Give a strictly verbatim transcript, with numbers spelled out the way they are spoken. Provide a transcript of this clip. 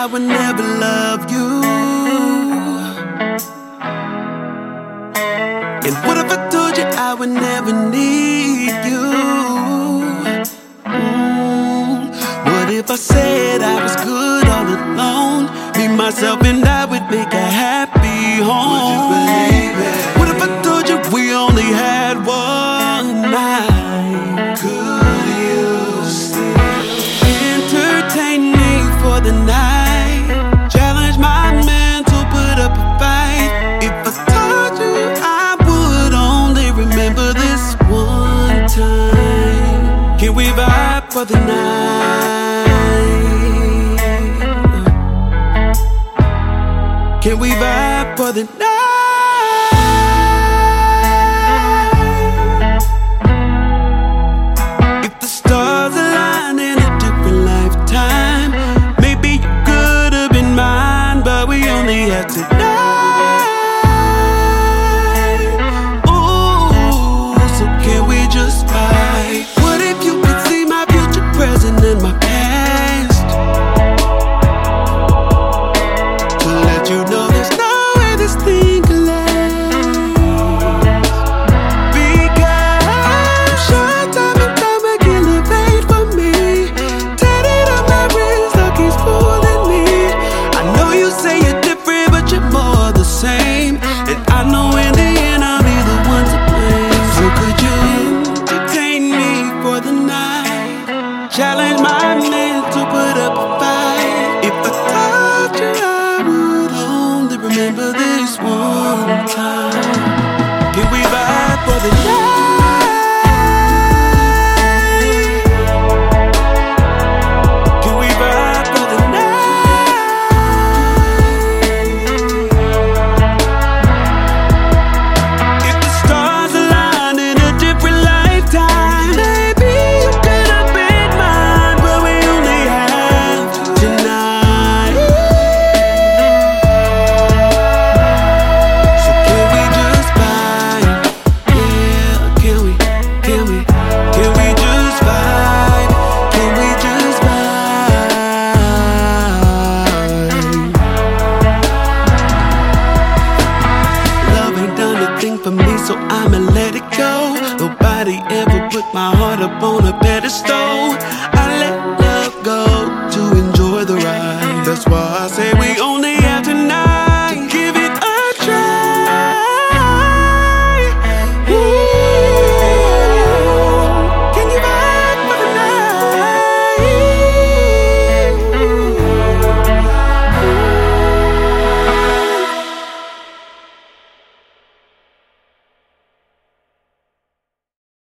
would never love you? And what if I told you I would never need you? Mm. What if I said I was good all alone? Me, myself, and I would make a happy home. Would you believe it? What if I told you we only had one night? Could you still entertain me for the night? Challenge my man to put up a fight. If I told you I would only remember this one time. Can we vibe for the night? Can we vibe for the night? If the stars align in a different lifetime, maybe you could have been mine, but we only had tonight. Ooh, so can we just vibe? What if you could see my future, present, and my past? To let you know there's no way this thing can last. Because I'm sure time and time again evade for me. Tatted on my wrist like he's fooling me. I know you say you're different, but you're more the same. And I know in the end I'll be the one to blame. So could you entertain me for the night? Challenge my man to put up a fight. If I told you I would only remember this one time. Can we vibe for the night? Can we vibe for the night? If the stars aligned in a different lifetime, maybe you could have been mine, but we only have tonight. So can we just vibe? Yeah, can we? Can we? Can we just vibe? Can we just vibe? Love ain't done a thing for me, so I'ma let it go. Nobody ever put my heart up on a pedestal. I let love go to enjoy the ride. That's why I say we only